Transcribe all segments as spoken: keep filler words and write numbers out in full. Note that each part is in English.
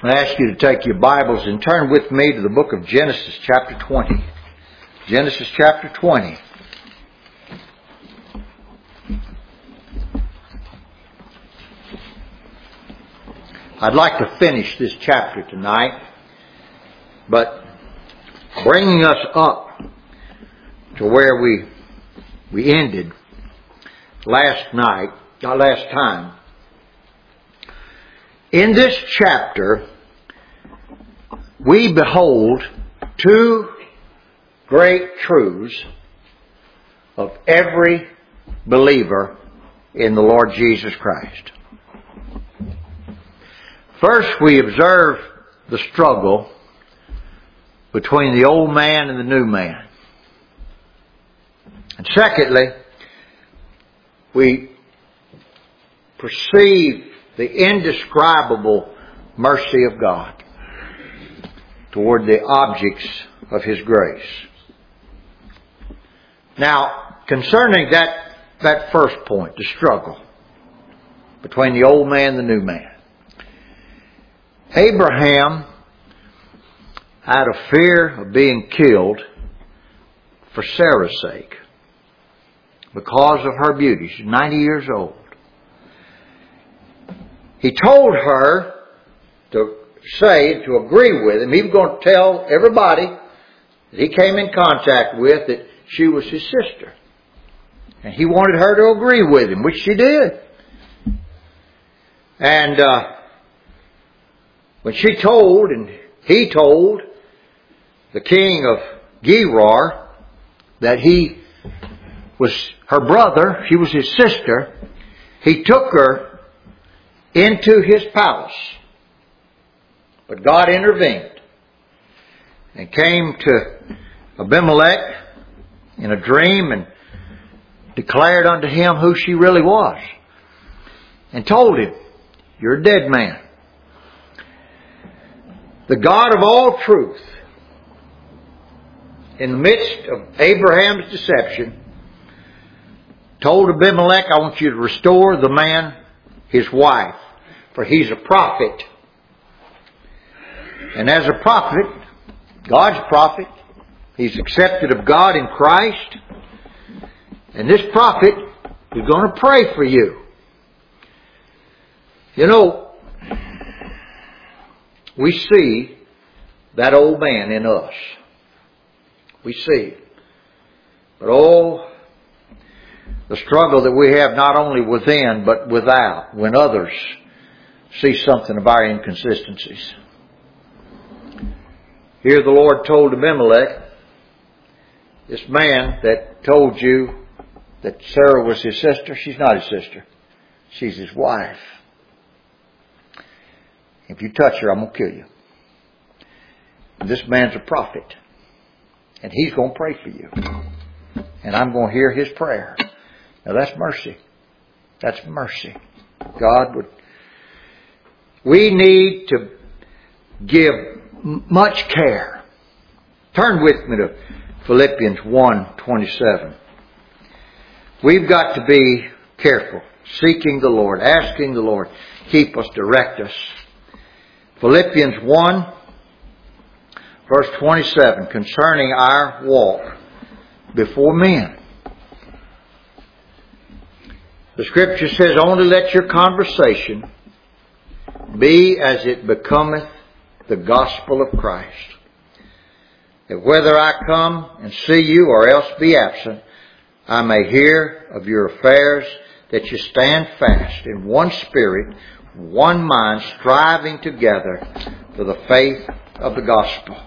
I ask you to take your Bibles and turn with me to the book of Genesis chapter twenty. Genesis chapter twenty. I'd like to finish this chapter tonight, but bringing us up to where we we ended last night, not last time. In this chapter, we behold two great truths of every believer in the Lord Jesus Christ. First, we observe the struggle between the old man and the new man. And secondly, we perceive the indescribable mercy of God toward the objects of His grace. Now, concerning that, that first point, the struggle between the old man and the new man. Abraham had a fear of being killed for Sarah's sake because of her beauty. She's ninety years old. He told her to say, to agree with him, he was going to tell everybody that he came in contact with that she was his sister. And he wanted her to agree with him, which she did. And uh, when she told, and he told the king of Gerar that he was her brother, she was his sister, he took her into his palace. But God intervened and came to Abimelech in a dream and declared unto him who she really was. And told him, "You're a dead man." The God of all truth, in the midst of Abraham's deception, told Abimelech, "I want you to restore the man his wife, for he's a prophet." And as a prophet, God's prophet, he's accepted of God in Christ. And this prophet is going to pray for you. You know, we see that old man in us. We see it. But oh, the struggle that we have not only within but without when others see something of our inconsistencies. Here the Lord told Abimelech, this man that told you that Sarah was his sister, she's not his sister. She's his wife. If you touch her, I'm going to kill you. And this man's a prophet. And he's going to pray for you. And I'm going to hear his prayer. Now that's mercy. That's mercy. God would... We need to give much care. Turn with me to Philippians one twenty-seven. We've got to be careful, seeking the Lord, asking the Lord, keep us, direct us. Philippians one, verse twenty-seven, concerning our walk before men. The Scripture says, "Only let your conversation be as it becometh the gospel of Christ, that whether I come and see you or else be absent, I may hear of your affairs, that you stand fast in one spirit, one mind, striving together for the faith of the gospel."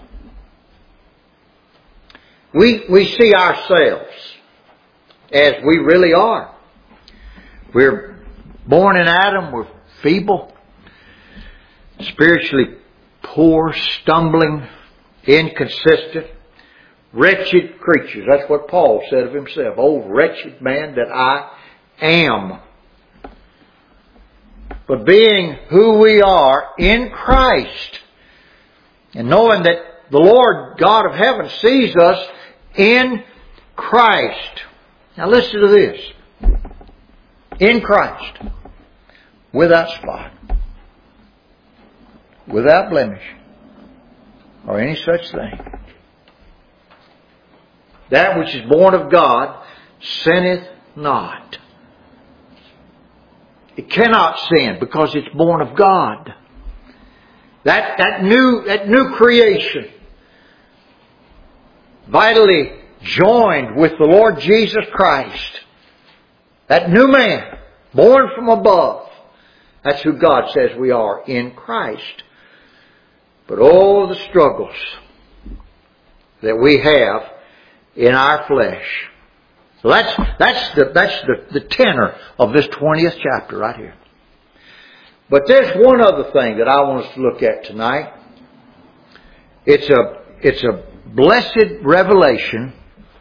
We, we see ourselves as we really are. We're born in Adam, we're feeble, spiritually poor, stumbling, inconsistent, wretched creatures. That's what Paul said of himself. "Oh, wretched man that I am." But being who we are in Christ, and knowing that the Lord God of heaven sees us in Christ. Now listen to this. In Christ, without spot, without blemish, or any such thing. That which is born of God sinneth not. It cannot sin because it's born of God. That, that new, that new creation, vitally joined with the Lord Jesus Christ. That new man, born from above. That's who God says we are in Christ. But all the struggles that we have in our flesh. So that's, that's the, that's the, the tenor of this twentieth chapter right here. But there's one other thing that I want us to look at tonight. It's a, it's a blessed revelation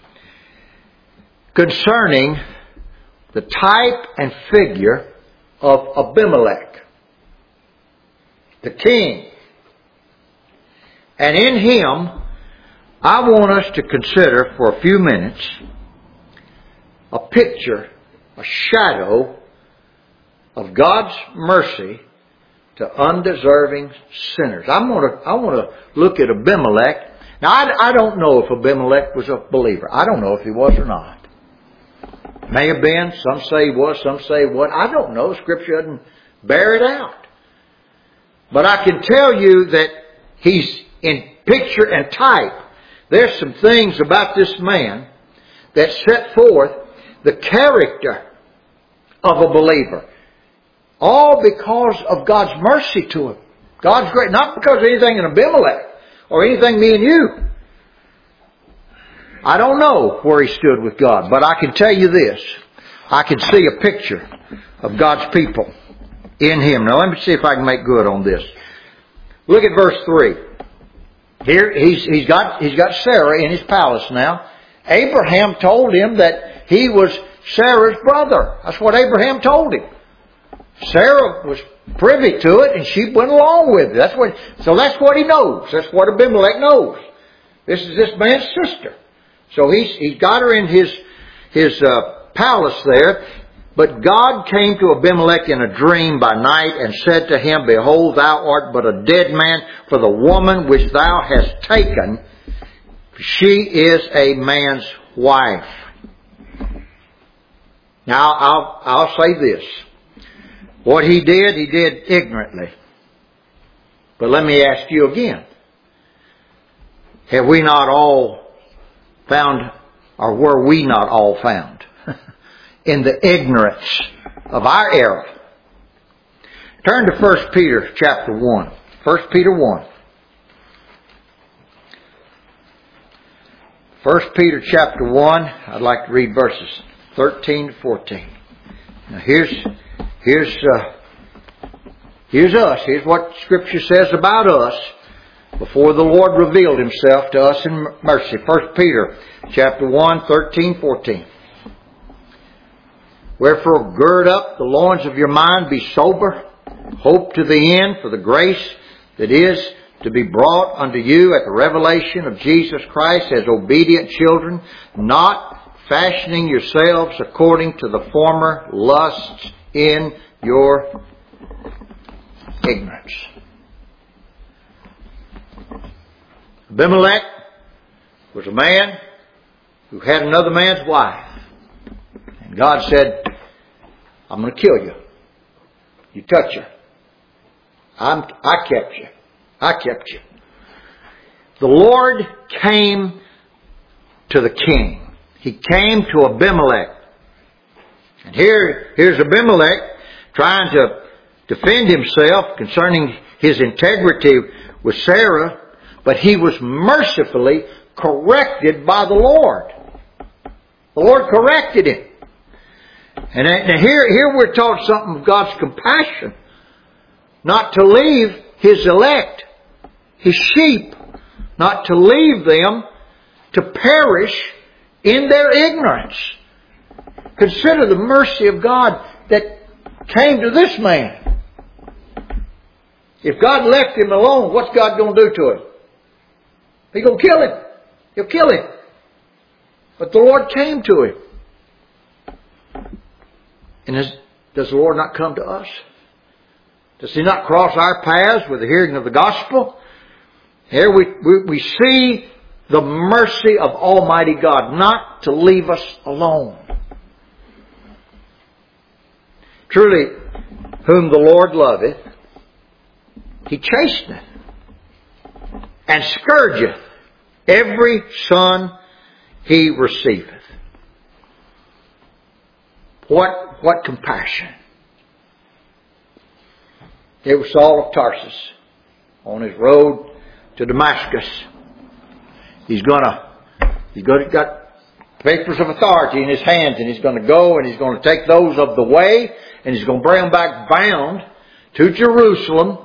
concerning the type and figure of Abimelech, the king. And in him, I want us to consider for a few minutes a picture, a shadow of God's mercy to undeserving sinners. I'm going to, I want to look at Abimelech. Now, I, I don't know if Abimelech was a believer. I don't know if he was or not. May have been. Some say he was. Some say what. I don't know. Scripture doesn't bear it out. But I can tell you that he's in picture and type. There's some things about this man that set forth the character of a believer. All because of God's mercy to him. God's great. Not because of anything in Abimelech or anything me and you. I don't know where he stood with God, but I can tell you this. I can see a picture of God's people in him. Now let me see if I can make good on this. Look at verse three. Here he's, he's got, he's got Sarah in his palace now. Abraham told him that he was Sarah's brother. That's what Abraham told him. Sarah was privy to it and she went along with it. That's what, so that's what he knows. That's what Abimelech knows. This is this man's sister. So he's, he's got her in his, his uh, palace there. But God came to Abimelech in a dream by night and said to him, Behold, thou art but a dead man, for the woman which thou hast taken, she is a man's wife. Now, I'll, I'll say this. What he did, he did ignorantly. But let me ask you again. Have we not all found, or were we not all found in the ignorance of our error? Turn to First Peter chapter one. First Peter one. First Peter chapter one, I'd like to read verses thirteen to fourteen. Now here's, here's, uh, here's us. Here's what Scripture says about us before the Lord revealed Himself to us in mercy. First Peter chapter one, thirteen, fourteen. Wherefore gird up the loins of your mind, be sober, hope to the end for the grace that is to be brought unto you at the revelation of Jesus Christ as obedient children, not fashioning yourselves according to the former lusts in your ignorance. Abimelech was a man who had another man's wife. And God said, I'm going to kill you. You touch her. I'm, I kept you. I kept you. The Lord came to the king. He came to Abimelech. And here, here's Abimelech trying to defend himself concerning his integrity with Sarah, but he was mercifully corrected by the Lord. The Lord corrected him. And here, here we're taught something of God's compassion. Not to leave His elect, His sheep, not to leave them to perish in their ignorance. Consider the mercy of God that came to this man. If God left him alone, what's God going to do to him? He's going to kill him. He'll kill him. But the Lord came to him. And is, does the Lord not come to us? Does He not cross our paths with the hearing of the gospel? Here we, we, we see the mercy of Almighty God, not to leave us alone. Truly, whom the Lord loveth, He chasteneth and scourgeth every son He receiveth. What, what compassion. It was Saul of Tarsus on his road to Damascus. He's gonna, he's got, got papers of authority in his hands, and he's going to go and he's going to take those of the way, and he's going to bring them back bound to Jerusalem,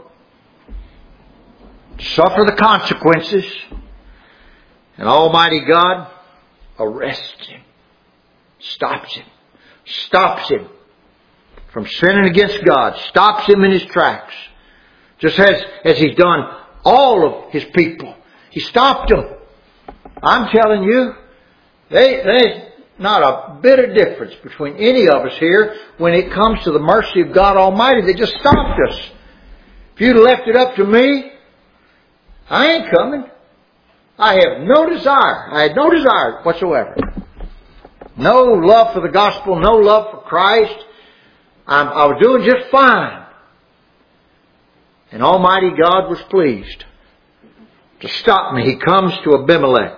suffer the consequences, and Almighty God arrests him, stops him, stops him from sinning against God, stops him in his tracks, just as, as He's done all of His people. He stopped them. I'm telling you, they, there's not a bit of difference between any of us here when it comes to the mercy of God Almighty. They just stopped us. If you'd left it up to me, I ain't coming. I have no desire. I had no desire whatsoever. No love for the gospel, no love for Christ. I'm, I was doing just fine. And Almighty God was pleased to stop me. He comes to Abimelech.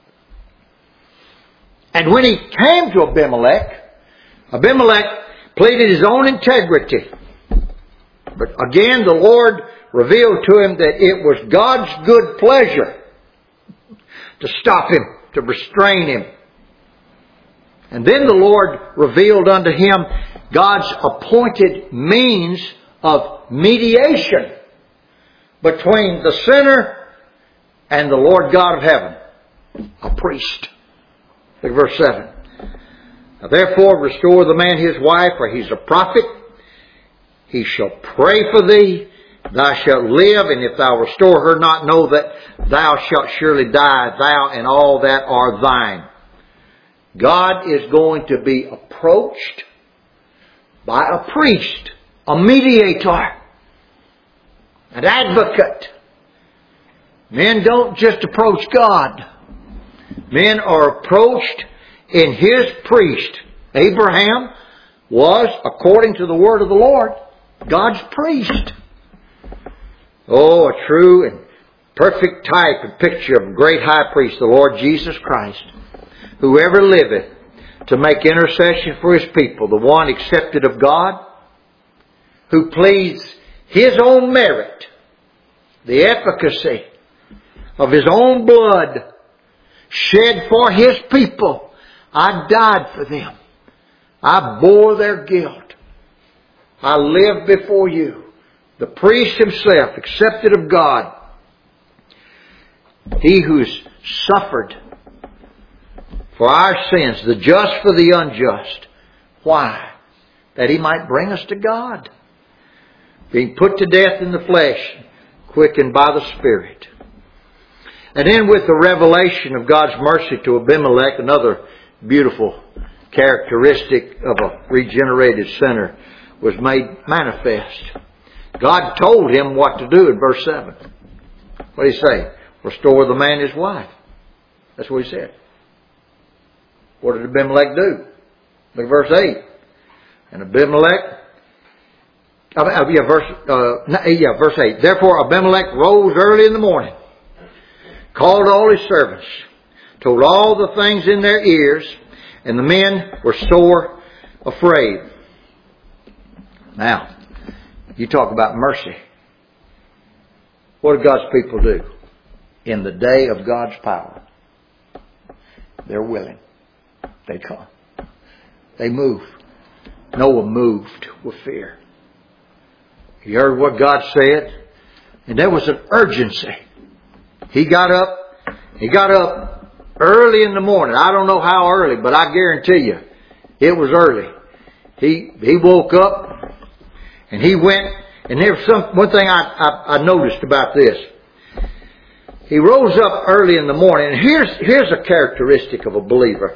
And when he came to Abimelech, Abimelech pleaded his own integrity. But again, the Lord revealed to him that it was God's good pleasure to stop him, to restrain him. And then the Lord revealed unto him God's appointed means of mediation between the sinner and the Lord God of heaven, a priest. Look at verse seven. Now, therefore restore the man his wife, for he's a prophet. He shall pray for thee. Thou shalt live, and if thou restore her not, know that thou shalt surely die, thou and all that are thine. God is going to be approached by a priest, a mediator, an advocate. Men don't just approach God. Men are approached in His priest. Abraham was, according to the word of the Lord, God's priest. Oh, a true and perfect type and picture of a great high priest, the Lord Jesus Christ, who ever liveth to make intercession for His people, the one accepted of God, who pleads His own merit, the efficacy of His own blood shed for His people. I died for them. I bore their guilt. I lived before you. The priest himself, accepted of God. He who's suffered for our sins, the just for the unjust. Why? That He might bring us to God. Being put to death in the flesh, quickened by the Spirit. And then with the revelation of God's mercy to Abimelech, another beautiful characteristic of a regenerated sinner was made manifest. God told him what to do in verse seven. What did He say? Restore the man his wife. That's what He said. What did Abimelech do? Look at verse eight. And Abimelech, uh, yeah, verse, uh, yeah, verse eight. Therefore Abimelech rose early in the morning, called all his servants, told all the things in their ears, and the men were sore afraid. Now, you talk about mercy. What do God's people do? In the day of God's power, they're willing. They come. They move. Noah moved with fear. He heard what God said, and there was an urgency. He got up. He got up early in the morning. I don't know how early, but I guarantee you, it was early. He he woke up, and he went. And there was some one thing I, I, I noticed about this. He rose up early in the morning, and here's here's a characteristic of a believer.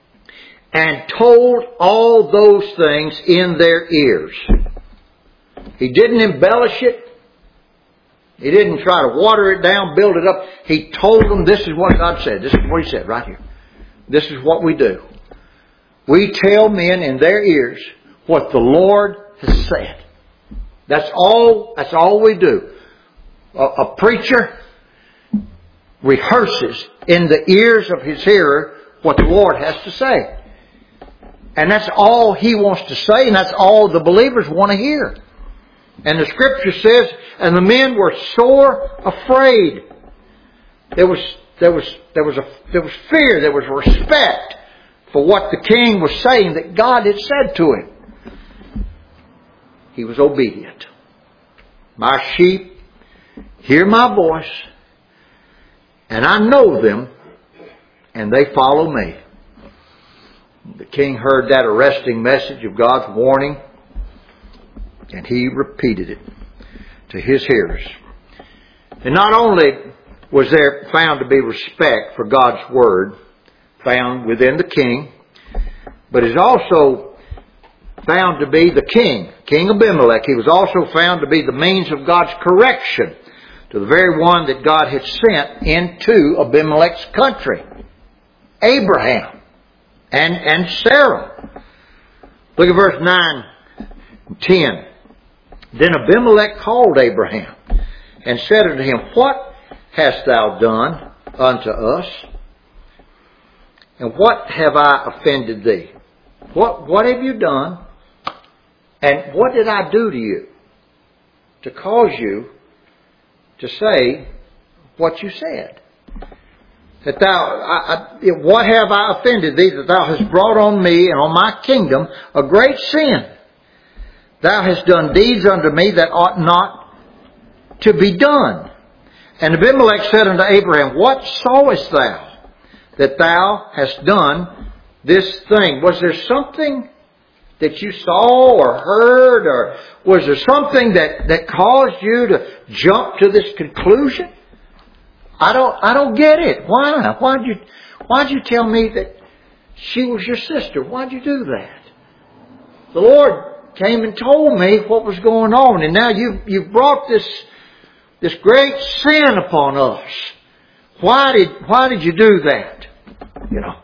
And told all those things in their ears. He didn't embellish it. He didn't try to water it down, build it up. He told them this is what God said. This is what He said right here. This is what we do. We tell men in their ears what the Lord has said. That's all, that's all we do. A, a preacher rehearses in the ears of his hearer what the Lord has to say. And that's all he wants to say, and that's all the believers want to hear. And the Scripture says, and the men were sore afraid. There was, there was, there was a, there was fear, there was respect for what the king was saying that God had said to him. He was obedient. My sheep hear my voice, and I know them, and they follow me. The king heard that arresting message of God's warning, and he repeated it to his hearers. And not only was there found to be respect for God's word found within the king, but it's also found to be the king, King Abimelech. He was also found to be the means of God's correction to the very one that God had sent into Abimelech's country, Abraham and, and Sarah. Look at verse nine and ten. Then Abimelech called Abraham and said unto him, What hast thou done unto us? And what have I offended thee? What, what have you done? And what did I do to you to cause you to say what you said? That thou, I, I, what have I offended thee that thou hast brought on me and on my kingdom a great sin? Thou hast done deeds unto me that ought not to be done. And Abimelech said unto Abraham, What sawest thou that thou hast done this thing? Was there something that you saw or heard, or was there something that, that caused you to jump to this conclusion? I don't, I don't get it. Why? Why'd you, why'd you tell me that she was your sister? Why'd you do that? The Lord came and told me what was going on, and now you've, you've brought this, this great sin upon us. Why did, why did you do that? You know,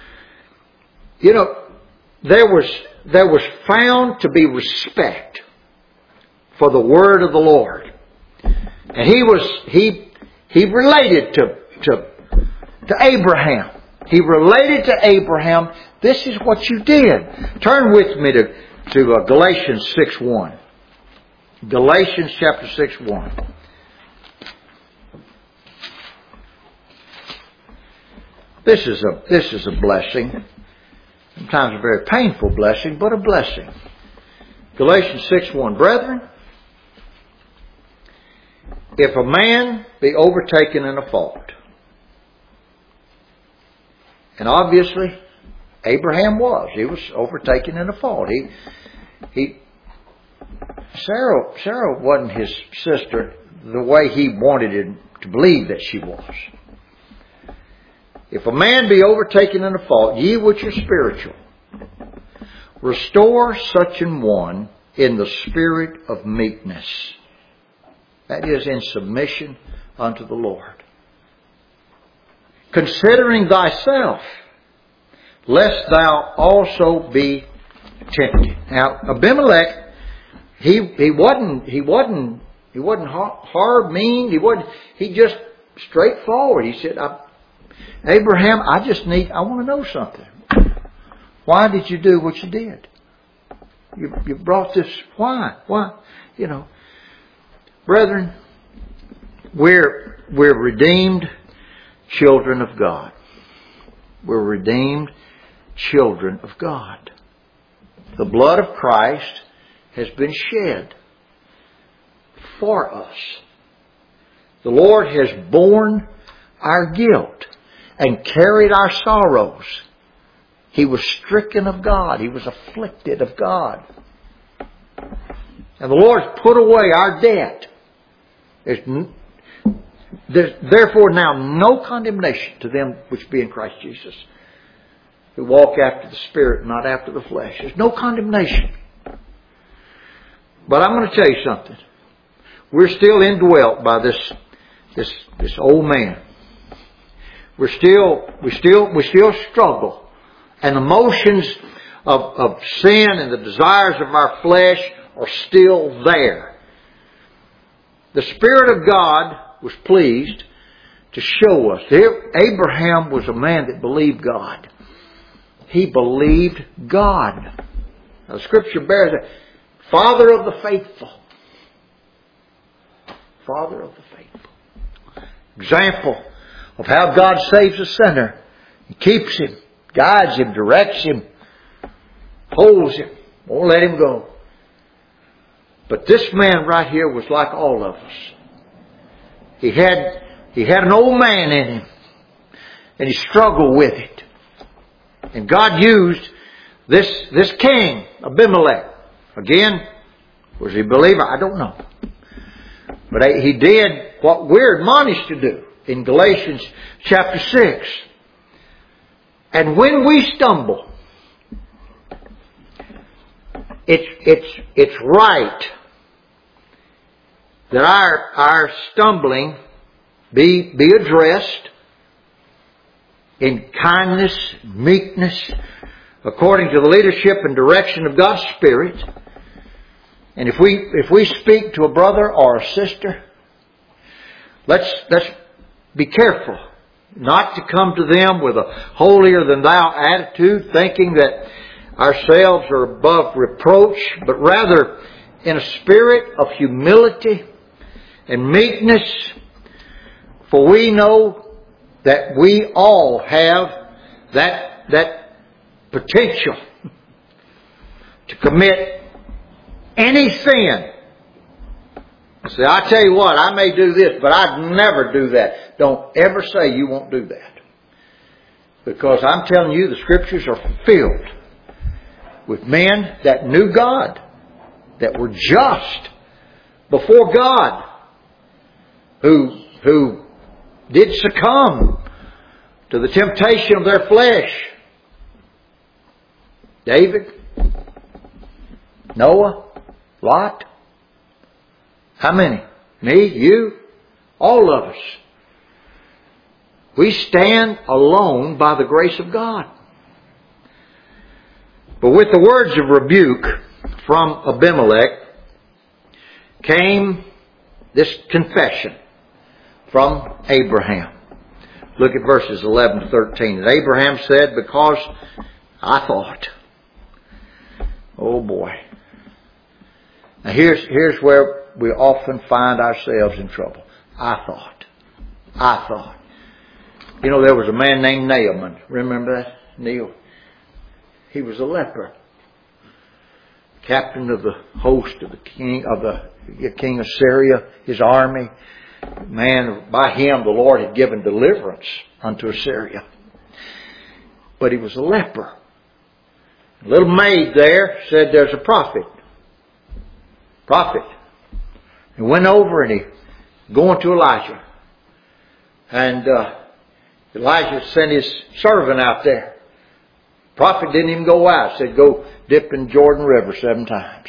you know, there was, there was found to be respect for the word of the Lord. And he was, he, he related to, to, to Abraham. He related to Abraham, this is what you did. Turn with me to, to uh, Galatians six one. Galatians chapter six one. This is a, this is a blessing. Sometimes a very painful blessing, but a blessing. Galatians six one. Brethren, if a man be overtaken in a fault, and obviously Abraham was. He was overtaken in a fault. He, he, Sarah, Sarah wasn't his sister the way he wanted him to believe that she was. If a man be overtaken in a fault, ye which are spiritual, restore such an one in the spirit of meekness. That is, in submission unto the Lord. Considering thyself, lest thou also be tempted. Now, Abimelech, he he wasn't he wasn't he wasn't hard, mean. He wasn't. He just straightforward. He said, I, Abraham, I just need. I want to know something. Why did you do what you did? You you brought this. Why? Why? You know, brethren, we're we're redeemed children of God. We're redeemed children of God. The blood of Christ has been shed for us. The Lord has borne our guilt and carried our sorrows. He was stricken of God. He was afflicted of God. And the Lord has put away our debt. There's, there's therefore now no condemnation to them which be in Christ Jesus, who walk after the Spirit, not after the flesh. There's no condemnation. But I'm going to tell you something. We're still indwelt by this, this, this old man. We're still, we still, we still struggle. And the emotions of, of sin and the desires of our flesh are still there. The Spirit of God was pleased to show us. Abraham was a man that believed God. He believed God. Now, the Scripture bears that. Father of the faithful. Father of the faithful. Example of how God saves a sinner. He keeps him, guides him, directs him, holds him, won't let him go. But this man right here was like all of us. He had, he had an old man in him. And he struggled with it. And God used this, this king, Abimelech. Again, was he a believer? I don't know. But he did what we're admonished to do in Galatians chapter six. And when we stumble, it's, it's, it's right that our, our stumbling be, be addressed in kindness, meekness, according to the leadership and direction of God's Spirit. And if we, if we speak to a brother or a sister, let's, let's be careful not to come to them with a holier than thou attitude, thinking that ourselves are above reproach, but rather in a spirit of humility and meekness. For we know that we all have that, that potential to commit any sin. See, I tell you what, I may do this, but I'd never do that. Don't ever say you won't do that. Because I'm telling you, the Scriptures are filled with men that knew God, that were just before God, who, who did succumb to the temptation of their flesh. David, Noah, Lot. How many? Me, you, all of us. We stand alone by the grace of God. But with the words of rebuke from Abimelech came this confession from Abraham. Look at verses eleven to thirteen. And Abraham said, because I thought. Oh boy. Now here's, here's where we often find ourselves in trouble. I thought. I thought. You know, there was a man named Naaman. Remember that, Neil? He was a leper. Captain of the host of the king of the king of Syria, his army. Man, by him the Lord had given deliverance unto Assyria. But he was a leper. A little maid there said, there's a prophet. Prophet. He went over and he going to Elijah. And uh, Elijah sent his servant out there. Prophet didn't even go out. Said, go dip in Jordan River seven times.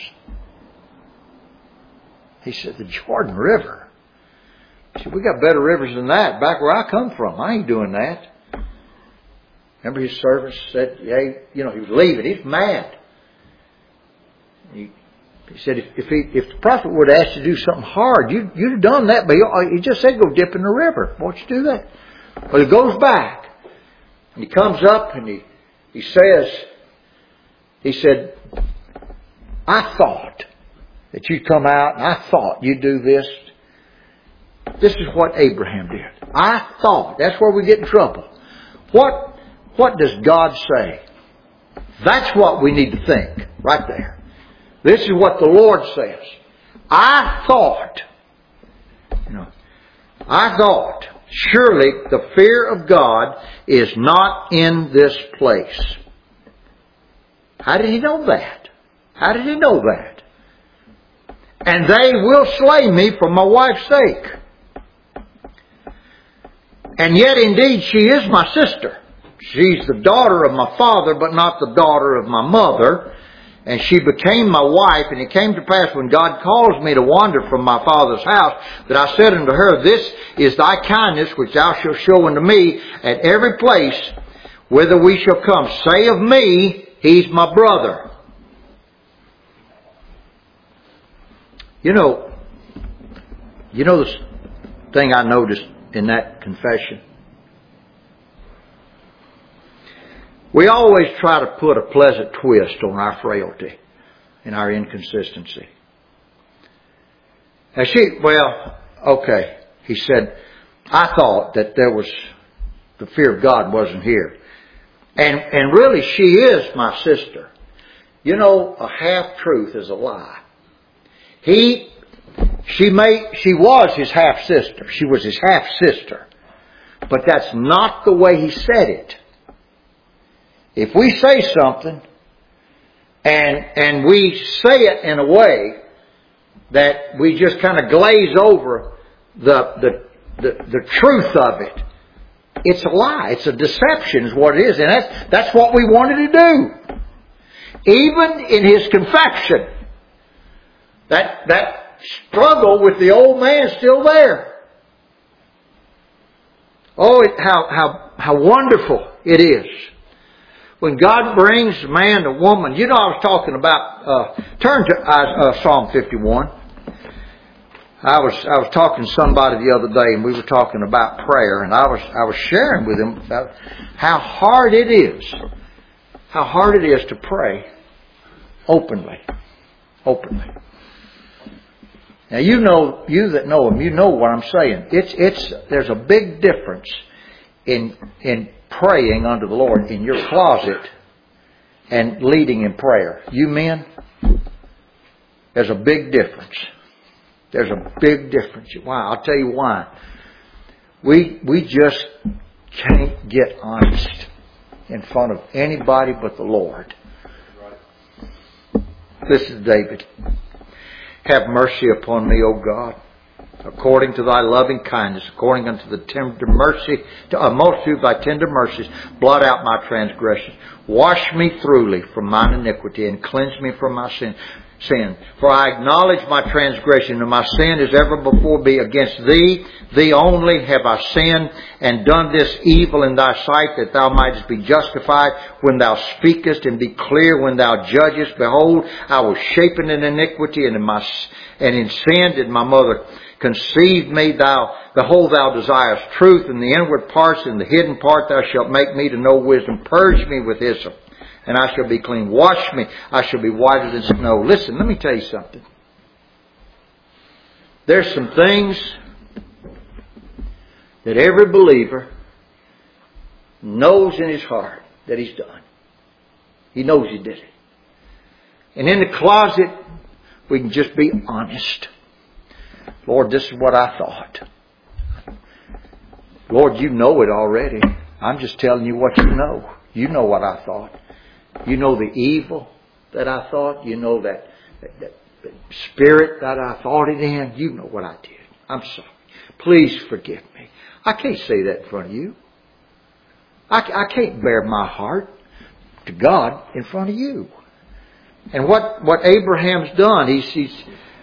He said, the Jordan River? He said, we got better rivers than that back where I come from. I ain't doing that. Remember his servant said, yeah, you know, he was leaving. He's mad. He, he said, if, if, he, if the prophet would have asked you to do something hard, you, you'd have done that. But he, he just said, go dip in the river. Why don't you do that? But he goes back. And he comes up and he, he says, he said, I thought that you'd come out and I thought you'd do this. This is what Abraham did. I thought. That's where we get in trouble. What, what does God say? That's what we need to think right there. This is what the Lord says. I thought, you know, I thought, surely the fear of God is not in this place. How did he know that? How did he know that? And they will slay me for my wife's sake. And yet indeed she is my sister. She's the daughter of my father, but not the daughter of my mother. and she became my wife. And it came to pass when God caused me to wander from my father's house, that I said unto her, This is thy kindness which thou shalt show unto me at every place whither we shall come. Say of me, he's my brother. You know, you know the thing I noticed in that confession? We always try to put a pleasant twist on our frailty and our inconsistency. Now she, well, okay, he said, I thought that there was, the fear of God wasn't here. And, and really she is my sister. You know, a half-truth is a lie. He, she may, she was his half-sister. She was his half-sister. But that's not the way he said it. If we say something and and we say it in a way that we just kind of glaze over the, the the the truth of it, it's a lie. It's a deception is what it is. And that's, that's what we wanted to do. Even in his confession, that, that struggle with the old man is still there. Oh, it, how, how, how wonderful it is. When God brings man to woman, you know I was talking about, uh, turn to uh, Psalm fifty-one. I was, I was talking to somebody the other day and we were talking about prayer, and I was, I was sharing with him about how hard it is, how hard it is to pray openly, openly. Now you know, you that know him, you know what I'm saying. It's, it's, there's a big difference in, in praying unto the Lord in your closet and leading in prayer. You men, there's a big difference. There's a big difference. Why? I'll tell you why. We, we just can't get honest in front of anybody but the Lord. This is David. Have mercy upon me, O God, according to thy loving kindness, according unto the tender mercy, to a multitude of thy tender mercies, blot out my transgressions. Wash me thoroughly from mine iniquity and cleanse me from my sin. Sin. For I acknowledge my transgression, and my sin is ever before me. Against thee, thee only have I sinned, and done this evil in thy sight, that thou mightest be justified when thou speakest, and be clear when thou judgest. Behold, I was shapen in iniquity, and in my and in sin did my mother conceive me. Thou, behold, thou desirest truth in the inward parts, and the hidden part thou shalt make me to know wisdom. Purge me with hyssop, and I shall be clean. Wash me, I shall be whiter than snow. Listen, let me tell you something. There's some things that every believer knows in his heart that he's done. He knows he did it. And in the closet, we can just be honest. Lord, this is what I thought. Lord, you know it already. I'm just telling you what you know. You know what I thought. You know the evil that I thought. You know that, that, that, that spirit that I thought it in. You know what I did. I'm sorry. Please forgive me. I can't say that in front of you. I, I can't bear my heart to God in front of you. And what, what Abraham's done, he's, he's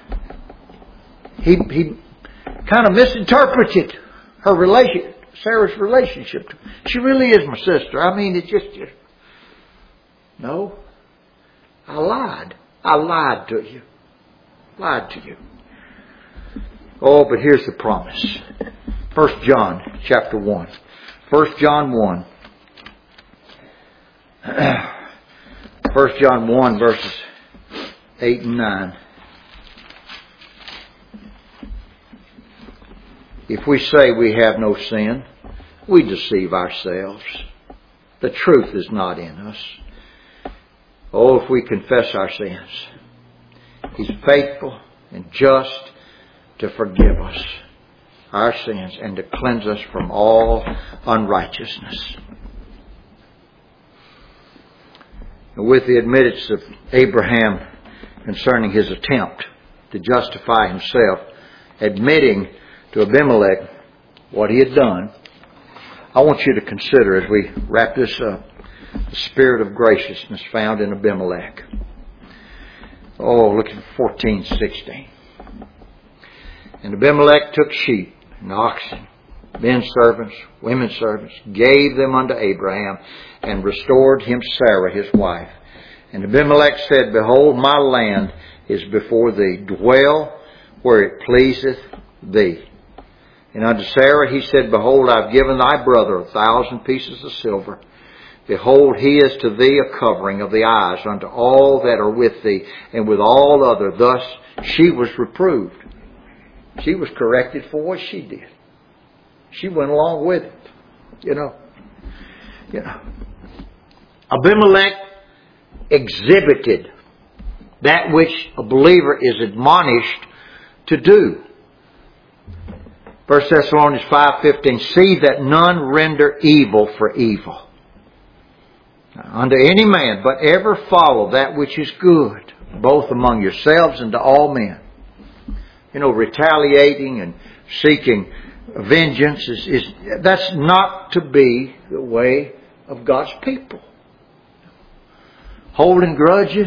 he he kind of misinterpreted her relation, Sarah's relationship. She really is my sister. I mean, it's just, just no. I lied. I lied to you. Lied to you. Oh, but here's the promise. First John chapter one. First John one. First John one verses eight and nine. If we say we have no sin, we deceive ourselves. The truth is not in us. Oh, if we confess our sins, He's faithful and just to forgive us our sins and to cleanse us from all unrighteousness. And with the admittance of Abraham concerning his attempt to justify himself, admitting to Abimelech what he had done, I want you to consider, as we wrap this up, the spirit of graciousness found in Abimelech. Oh, look at fourteen, sixteen. And Abimelech took sheep and oxen, men servants, women servants, gave them unto Abraham, and restored him Sarah his wife. And Abimelech said, Behold, my land is before thee. Dwell where it pleaseth thee. And unto Sarah he said, Behold, I have given thy brother a thousand pieces of silver. Behold, he is to thee a covering of the eyes unto all that are with thee, and with all other. Thus she was reproved. She was corrected for what she did. She went along with it. You know. You know. Abimelech exhibited that which a believer is admonished to do. First Thessalonians five fifteen, see that none render evil for evil unto any man, but ever follow that which is good, both among yourselves and to all men. You know, retaliating and seeking vengeance is, is that's not to be the way of God's people. Holding grudges.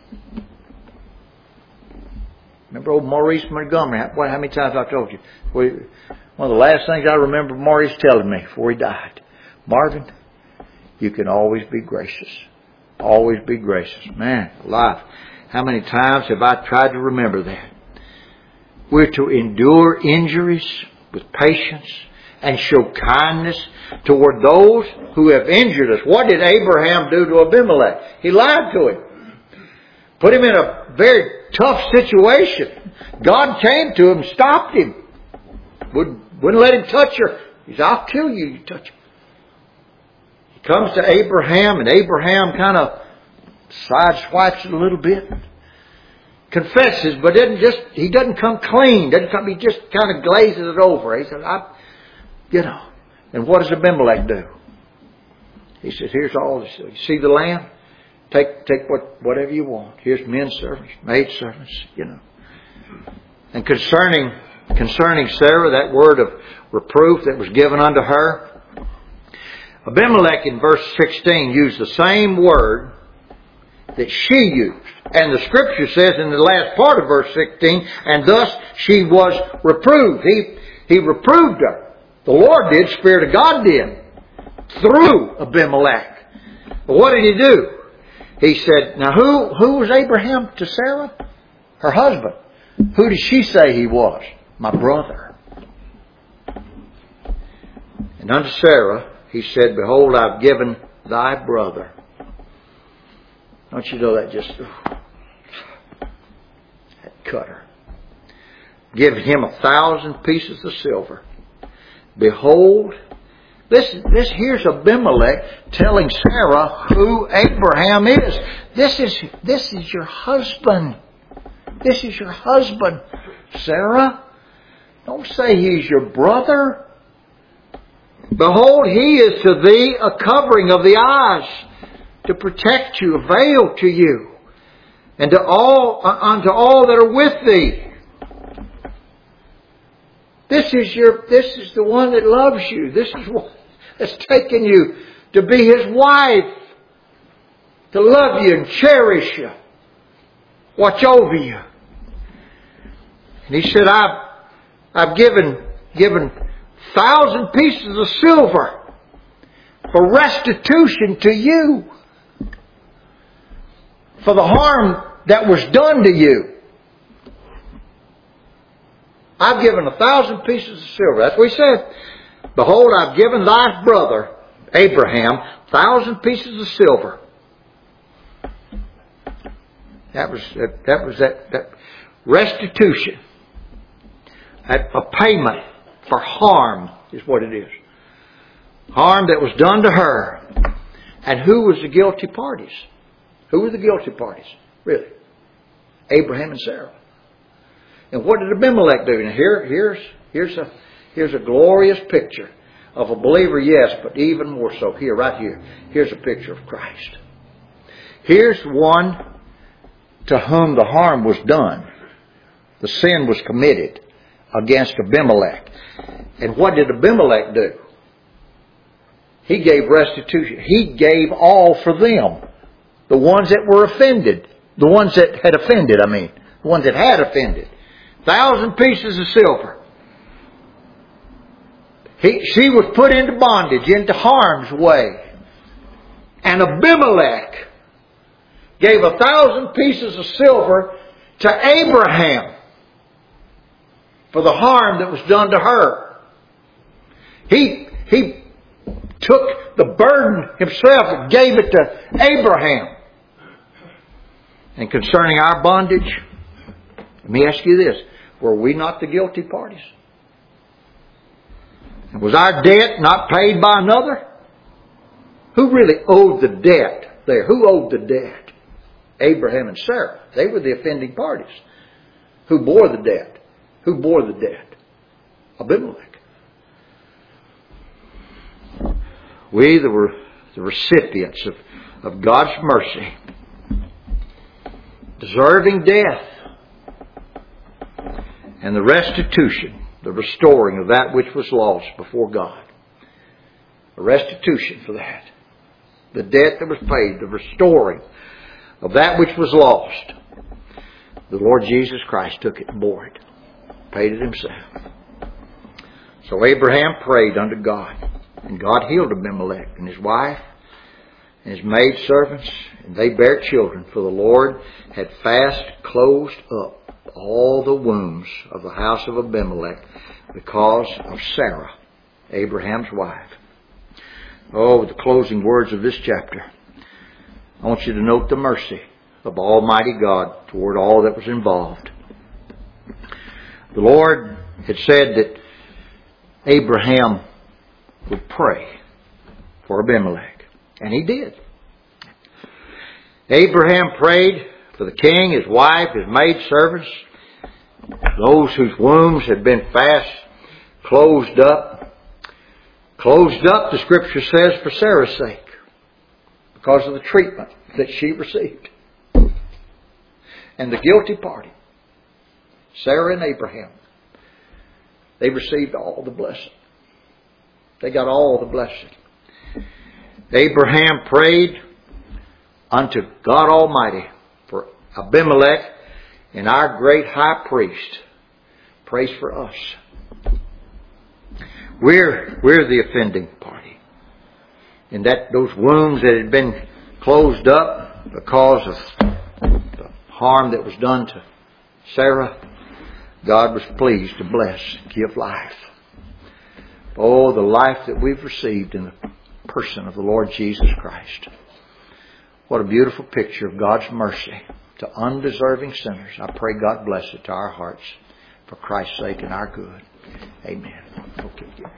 Remember old Maurice Montgomery? How, how many times I've told you? We, one of the last things I remember Maurice telling me before he died. Marvin, you can always be gracious. Always be gracious. Man, alive. How many times have I tried to remember that? We're to endure injuries with patience and show kindness toward those who have injured us. What did Abraham do to Abimelech? He lied to him. Put him in a very tough situation. God came to him and stopped him. Wouldn't, wouldn't let him touch her. He said, I'll kill you, you touch her. He comes to Abraham, and Abraham kind of sideswipes it a little bit. Confesses, but doesn't just, he doesn't come clean. Doesn't come, he just kind of glazes it over. He said, I, you know. And what does Abimelech do? He says, here's all this. You see the land? Take, take what, whatever you want. Here's men servants, maid servants, you know. And concerning, concerning Sarah, that word of reproof that was given unto her, Abimelech in verse sixteen used the same word that she used. And the scripture says in the last part of verse sixteen, and thus she was reproved. He, he reproved her. The Lord did, Spirit of God did, through Abimelech. But what did he do? He said, now who, who was Abraham to Sarah? Her husband. Who did she say he was? My brother. And unto Sarah he said, Behold, I've given thy brother. Don't you know that just that cut her. Give him a thousand pieces of silver. Behold, this this here's Abimelech telling Sarah who Abraham is. This is this is your husband. This is your husband, Sarah. Don't say he's your brother. Behold, he is to thee a covering of the eyes, to protect you, a veil to you, and to all unto all that are with thee. This is your. This is the one that loves you. This is one that's taken you to be his wife, to love you and cherish you, watch over you. And he said, "I've I've given given thousand pieces of silver for restitution to you, for the harm that was done to you. I've given a thousand pieces of silver." That's what he said. Behold, I've given thy brother, Abraham, thousand pieces of silver. That was that, that was that, that restitution. That, a payment for harm is what it is. Harm that was done to her. And who was the guilty parties? Who were the guilty parties? Really? Abraham and Sarah. And what did Abimelech do? Now here, here's, here's a, here's a glorious picture of a believer, yes, but even more so here, right here. Here's a picture of Christ. Here's one to whom the harm was done. The sin was committed against Abimelech. And what did Abimelech do? He gave restitution. He gave all for them. The ones that were offended. The ones that had offended, I mean. The ones that had offended. Thousand pieces of silver. He, she was put into bondage, into harm's way. And Abimelech gave a thousand pieces of silver to Abraham for the harm that was done to her. He, he took the burden himself and gave it to Abraham. And concerning our bondage, let me ask you this. Were we not the guilty parties? And was our debt not paid by another? Who really owed the debt there? Who owed the debt? Abraham and Sarah. They were the offending parties. Who bore the debt? Who bore the debt? Abimelech. We that were the recipients of, of God's mercy, deserving death, and the restitution, the restoring of that which was lost before God. A restitution for that. The debt that was paid, the restoring of that which was lost. The Lord Jesus Christ took it and bore it. Paid it himself. So Abraham prayed unto God. And God healed Abimelech and his wife and his maid servants. And they bare children. For the Lord had fast closed up all the wombs of the house of Abimelech because of Sarah, Abraham's wife. Oh, the closing words of this chapter. I want you to note the mercy of Almighty God toward all that was involved. The Lord had said that Abraham would pray for Abimelech. And he did. Abraham prayed for the king, his wife, his maid servants, those whose wombs had been fast closed up. Closed up, the Scripture says, for Sarah's sake, because of the treatment that she received. And the guilty party, Sarah and Abraham, they received all the blessing. They got all the blessing. Abraham prayed unto God Almighty for Abimelech, and our great high priest prays for us. We're, we're the offending party. And that those wounds that had been closed up because of the harm that was done to Sarah, God was pleased to bless, give life. Oh, the life that we've received in the person of the Lord Jesus Christ. What a beautiful picture of God's mercy to undeserving sinners. I pray God bless it to our hearts for Christ's sake and our good. Amen. Okay.